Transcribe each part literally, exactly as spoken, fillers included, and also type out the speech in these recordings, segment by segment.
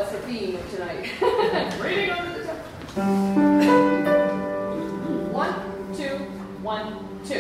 that's the theme of tonight. Reading under the sun. One, two, one, two.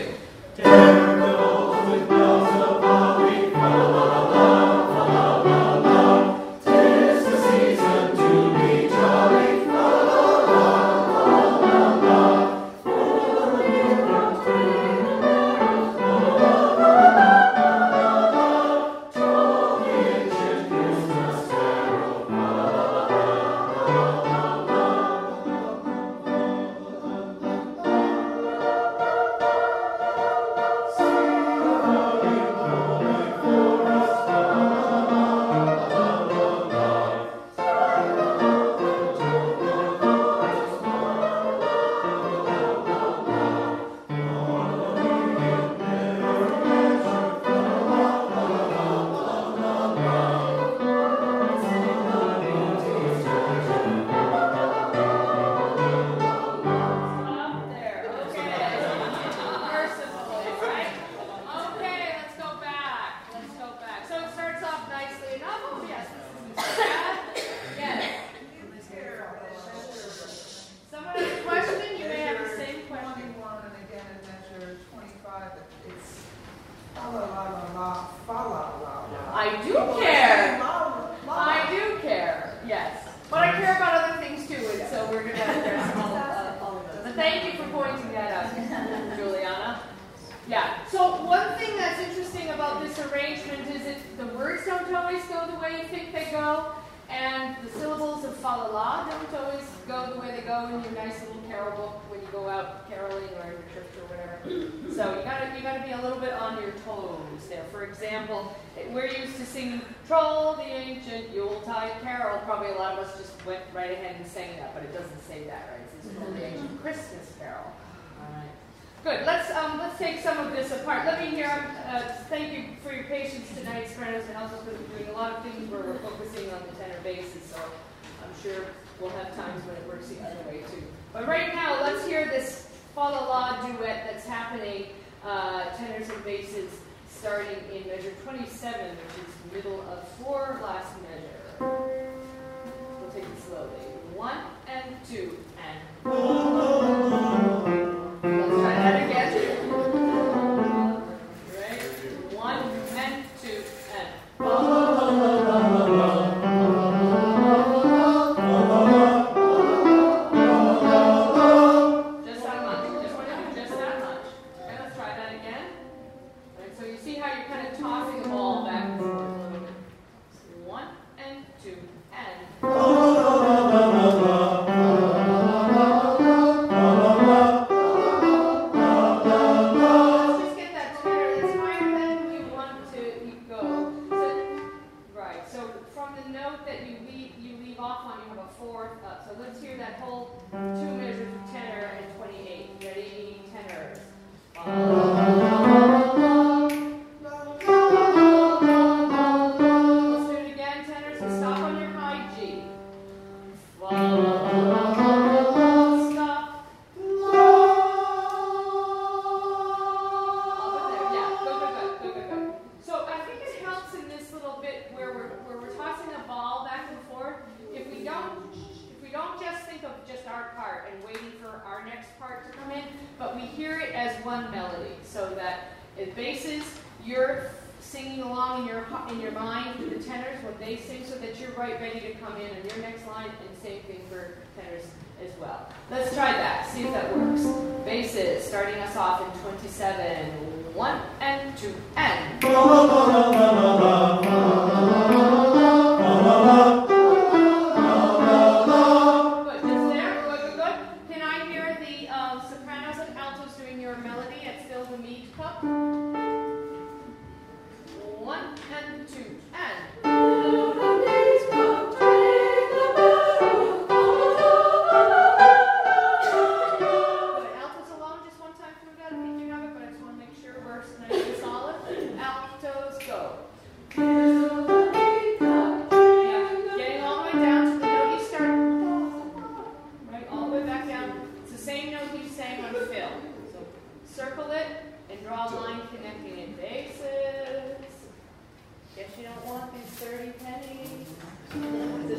Go.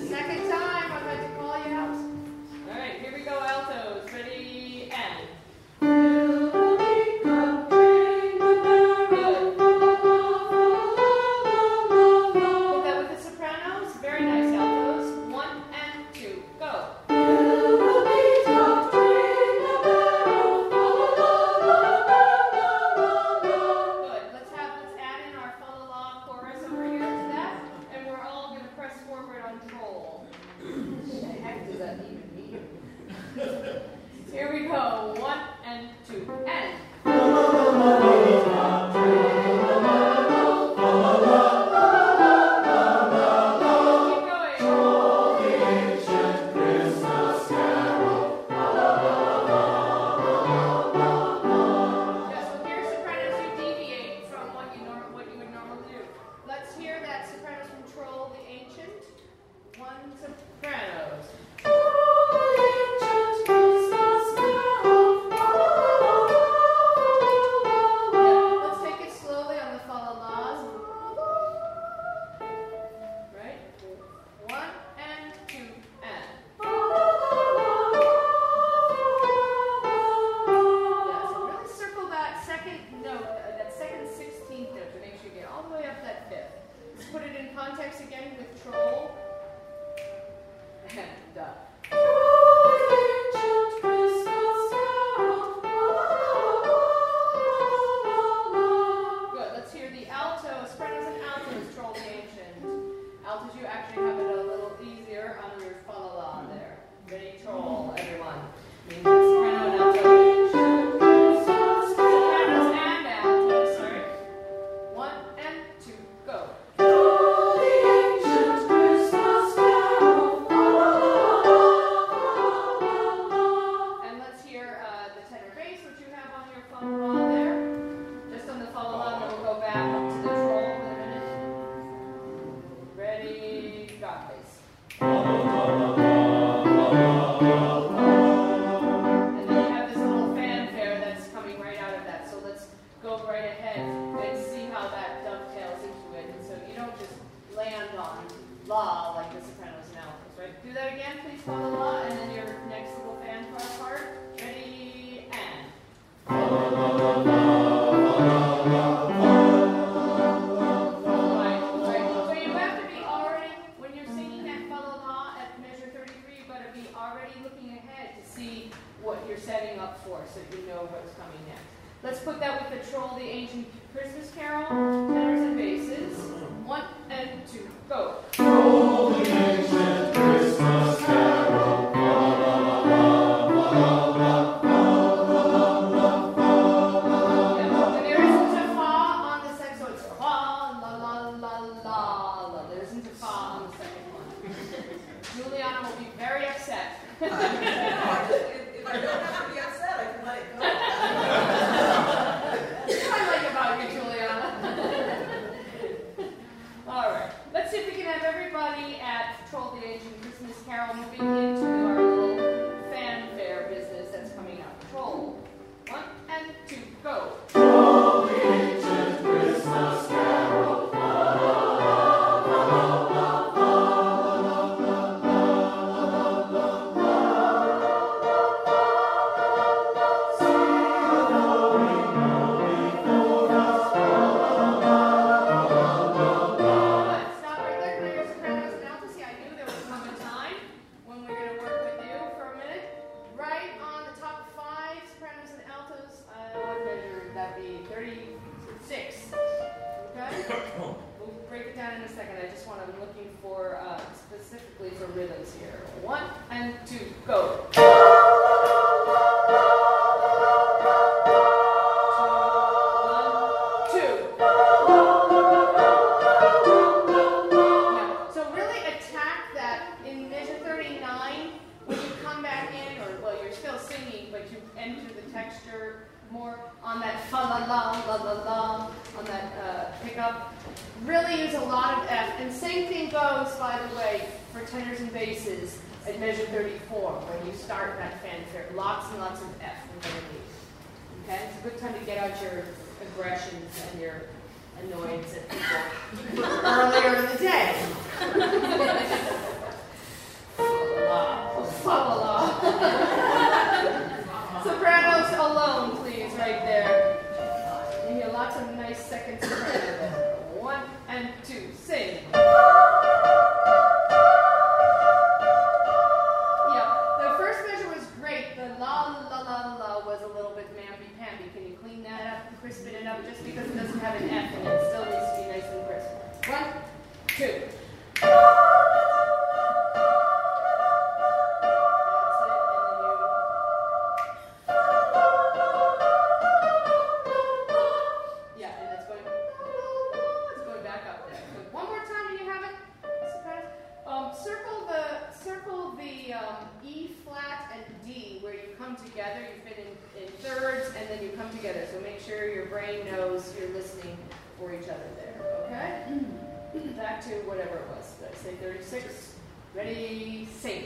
Second time I've had to call you out. All right, here we go, altos. Ready, and. Here we go. One and two and. Put it in context again with troll. And uh, good. Let's hear the alto, sopranos and altos, troll the ancient. Altos, you actually have it a little easier on your fa la la there. Ready, troll, everyone. Means soprano and alto. Sopranos and altos, sorry. One and two, go. La, like the sopranos and altos, right? Do that again, please, fa la la, and then your next little fanfare part. Ready, and. Right, right. So you have to be already, when you're singing that fa la la at measure thirty-three, you've got to be already looking ahead to see what you're setting up for so you know what's coming next. Let's put that with the Troll, the Ancient Christmas Carol, tenors and basses. One and two, go. Troll, the ancient Christmas carol. La la la la la la la la la. There isn't a fa on the second, so it's fa la la la la la. There isn't a fa on the second one. Juliana will be very upset. if, if I don't have to be upset, I can let it go. I like about you, Juliana. All right. Let's see if we can have everybody at Troll the Ancient Christmas Carol moving into our little fanfare business that's coming up. Troll. One and two, go. Troll the ancient Christmas carol. La la la la la la la la la la. See the glory go before us. La la la la la. Stop right there. Can I hear sopranos and altos? See, I knew there would come a time when we we're going to work with you for a minute. Right on the top five, sopranos and altos. Uh, what measure would that be? thirty-six. Okay? We'll break it down in a second. I just want to, I'm looking for, uh, specifically for rhythms here. One and two, go. Two, yeah. So really attack that in measure thirty-nine when you come back in, or well, you're still singing, but you enter the texture more on that fa la la la la la on that uh, pickup. Really use a lot of F, and same thing goes, by the way, for tenors and basses at measure thirty-four when you start that fanfare. Lots and lots of F underneath. Okay, it's a good time to get out your aggressions and your annoyance at people earlier in the day. the um, E flat and D where you come together. You've been in, in thirds and then you come together. So make sure your brain knows you're listening for each other there. Okay? Back to whatever it was. Did I say thirty-six? Ready, sing.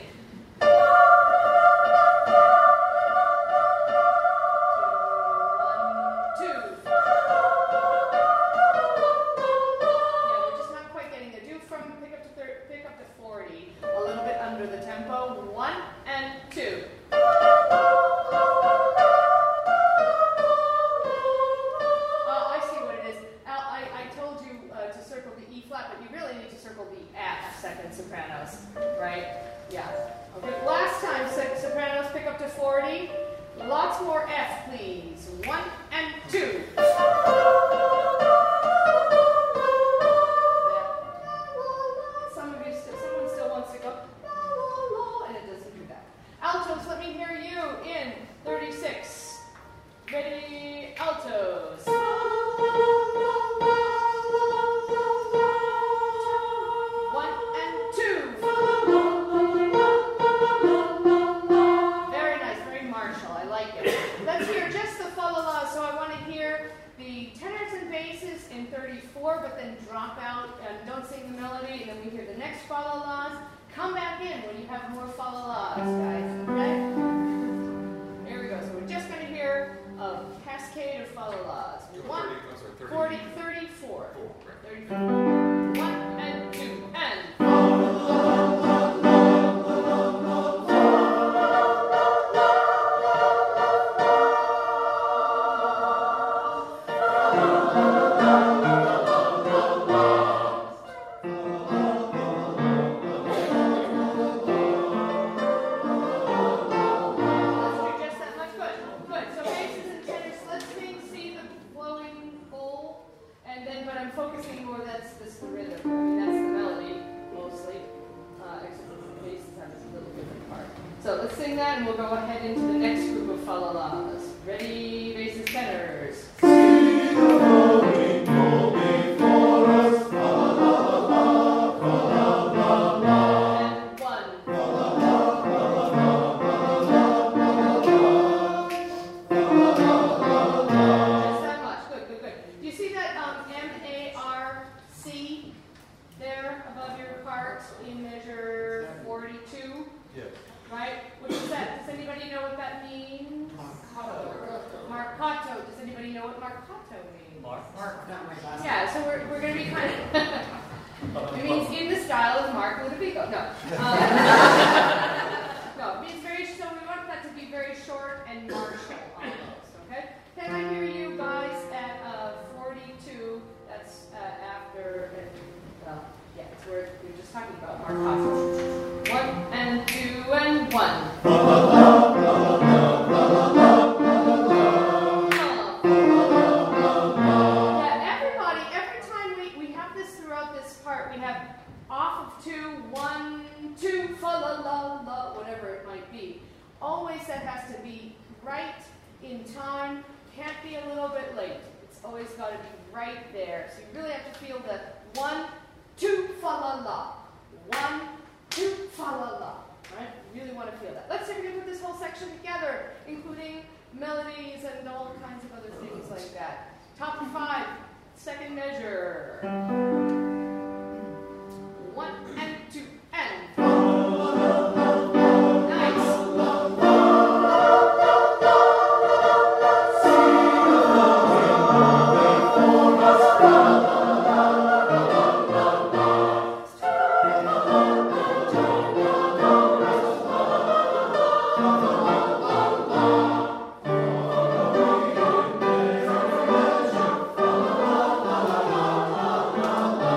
la la la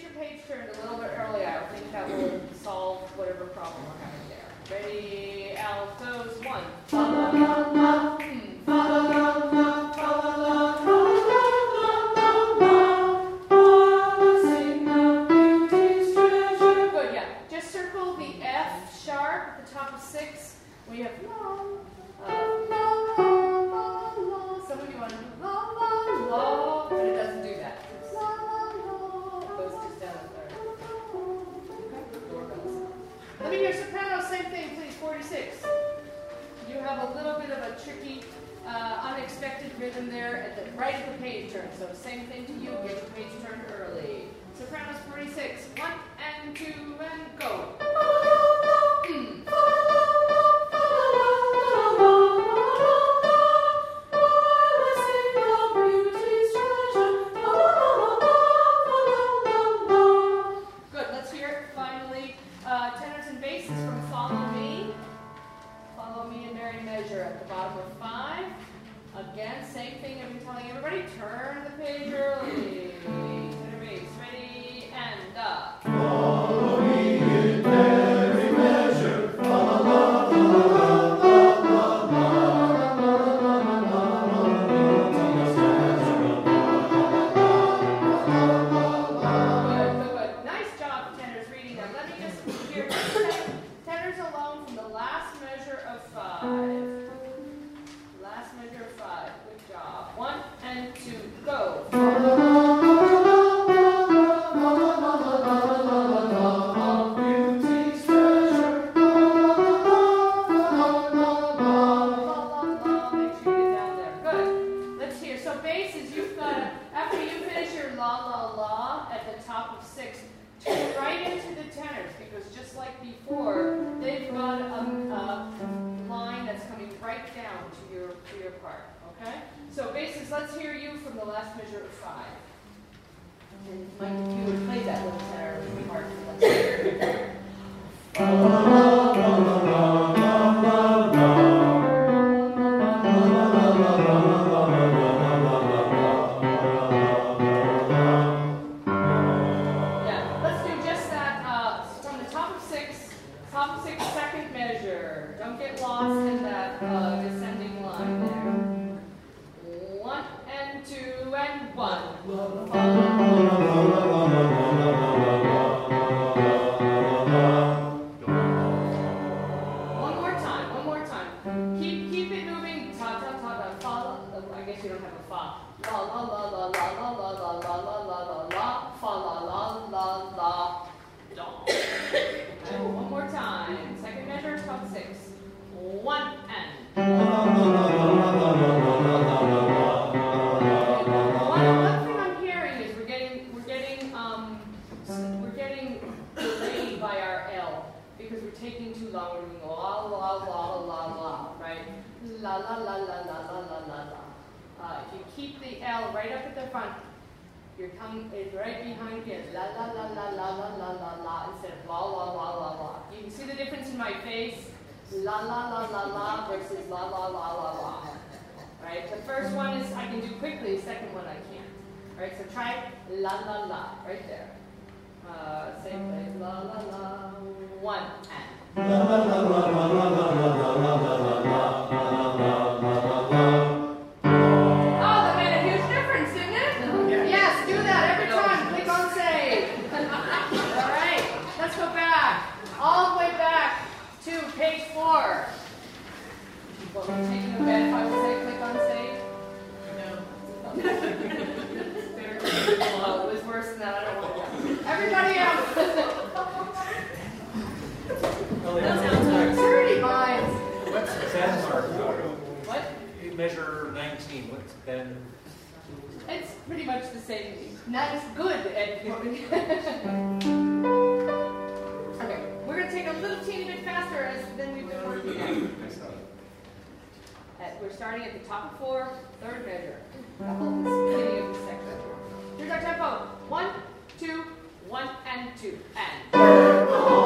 the page turned a little bit earlier, I think that will solve whatever problem we're having there. Ready, altos, one. Fa la la la, hmm. Fa la la la, fa la la, fa la la la la la. Sing of beauty's treasure. Good, yeah. Just circle the F sharp at the top of six. We have la, uh, la, la, la, la. Some of you want to do la, la, la, but it doesn't do that. La, la, la. It goes just down a third. Okay, doorbells. Let me hear soprano, same thing, please, forty-six. You have a little bit of a tricky, uh, unexpected rhythm there at the right at the page turn. So same thing to you, get your page turned early. Sopranos forty-six, one and two and go. Mm. Good, let's hear it finally. Uh, tenors and basses from Follow Me. Follow Me in merry measure at the bottom of five. Again, same thing I've been telling everybody. Turn the page early. Tenor bass, ready, and up. Follow me in merry measure. Fa la la la la la la la Good, good, good. Nice job, tenors, reading that. Let me just hear tenors alone from the last measure of five. Last measure of five. Good job. One and two, go. beauty's treasure. Make sure you get down there. Good. Let's hear. So basses, you've got to, after you finish your la la la at the top of six, tune right into the tenors because just like before, they've got a, a line that's coming right down to your to your part. Okay. So basses, let's hear you from the last measure of five. And Mike, if you would play that little tenor, it would be hard to let's Yeah, let's do just that uh, from the top of six, top of six, second measure. Don't get lost in that uh, descending line there. One and two and one. One more time, one more time. Keep keep it moving. Ta ta ta ta fa. Oh, I guess you don't have a fa. La la la la la la la la la la la la la fa la la la la do. Okay, one more time. Second measure, top six. One and. One thing I'm hearing is we're getting we're getting um we're getting delayed by our L because we're taking too long. We're doing la la la la la, right? La la la la la la la la la. Uh, if you keep the L right up at the front, your tongue is right behind you. La la la la la la la la la instead of la la la la la. You can see the difference in my face. La la la la la versus la la la la la. Right? The first one is I can do quickly. The second one I can't. Right? So try la la la right there. Uh, same place. La la la. One and. Oh, that made a huge difference, didn't it? Yes, do that every time. Click on save. All right, let's go back. All the way back to page four. Well, we're taking a bet if I would say click on save. No. Oh, it was worse than that. I don't want to. Everybody else. Thirty minds. What's Ben mark? What? Measure nineteen. What's Ben? It's pretty much the same. Not as good at Okay, we're going to take a little teeny bit faster as than we've been working on. At, we're starting at the top of four, third measure. The whole beginning of the section. Here's our tempo. One, two, one, and two, and.